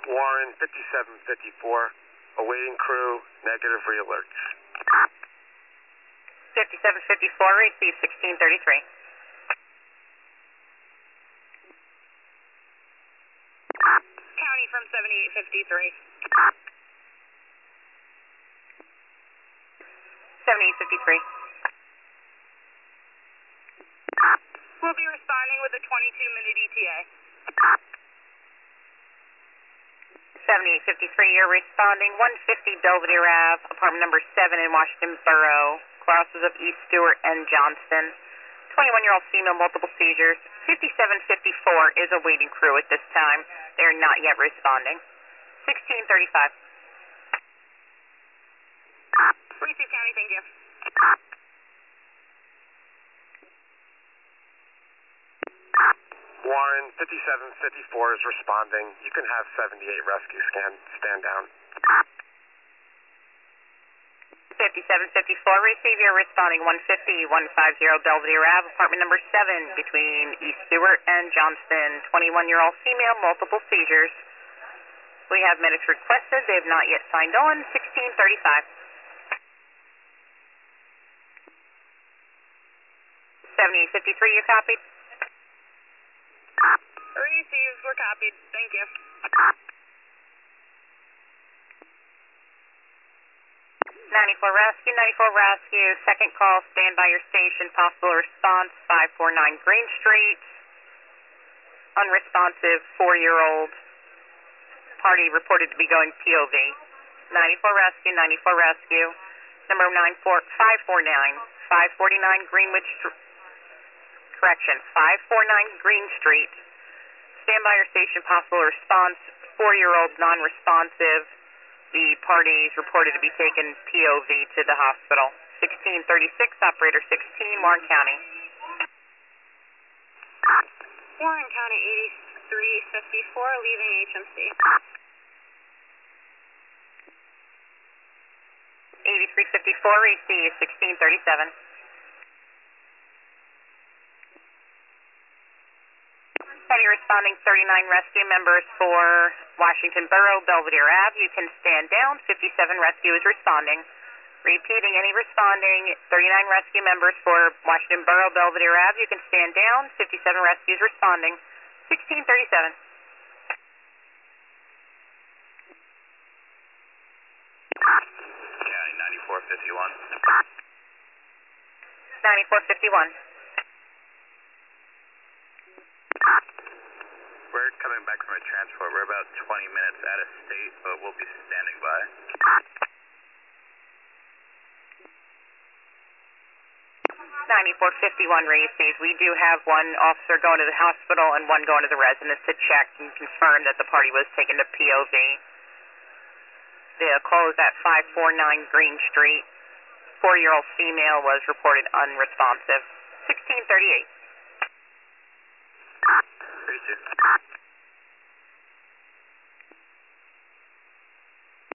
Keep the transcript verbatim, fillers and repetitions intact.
Warren, fifty-seven fifty-four, awaiting crew, negative re-alerts. fifty-seven fifty-four, receive sixteen thirty-three. County from seventy-eight fifty-three. seventy-eight fifty-three. We'll be responding with a twenty-two minute E T A. seventy-eight fifty-three, you're responding. one fifty Belvedere Avenue, apartment number seven in Washington Borough, crosses of East Stewart and Johnston. twenty-one-year-old female, multiple seizures. fifty-seven fifty-four is awaiting crew at this time. They're not yet responding. sixteen thirty-five. Receive County, thank you. Warren, fifty-seven fifty-four is responding. You can have seventy-eight rescue scan, stand down. fifty-seven fifty-four, receive, you're responding. one fifty, one fifty Belvedere Avenue, apartment number seven between East Stewart and Johnston. twenty-one-year-old female, multiple seizures. We have medics requested. They have not yet signed on. sixteen thirty-five. seventy-eight fifty-three, you copied? Received, we're copied. Thank you. ninety-four Rescue, ninety-four Rescue, second call, stand by your station, possible response, five forty-nine Green Street. Unresponsive, four-year-old, party reported to be going P O V. ninety-four Rescue, ninety-four Rescue, number five forty-nine, five forty-nine Greenwich Street, correction, five forty-nine Green Street. Stand by your station, possible response, four-year-old non-responsive. The parties reported to be taken P O V to the hospital. sixteen thirty-six, operator sixteen, Warren County. Warren County eighty-three fifty-four, leaving H M C. eighty-three fifty-four, receive, sixteen thirty-seven. County responding, thirty-nine rescue members for Washington Borough, Belvedere Avenue. You can stand down. fifty-seven rescue is responding. Repeating, any responding, thirty-nine rescue members for Washington Borough, Belvedere Avenue. You can stand down. fifty-seven rescue is responding. sixteen thirty-seven. County ninety-four fifty-one. ninety-four fifty-one. We're coming back from a transport. We're about twenty minutes out of state, but we'll be standing by. ninety-four fifty-one receives. We do have one officer going to the hospital and one going to the residence to check and confirm that the party was taken to P O V. The call is at five forty-nine Green Street. Four-year-old female was reported unresponsive. sixteen thirty-eight. Receive.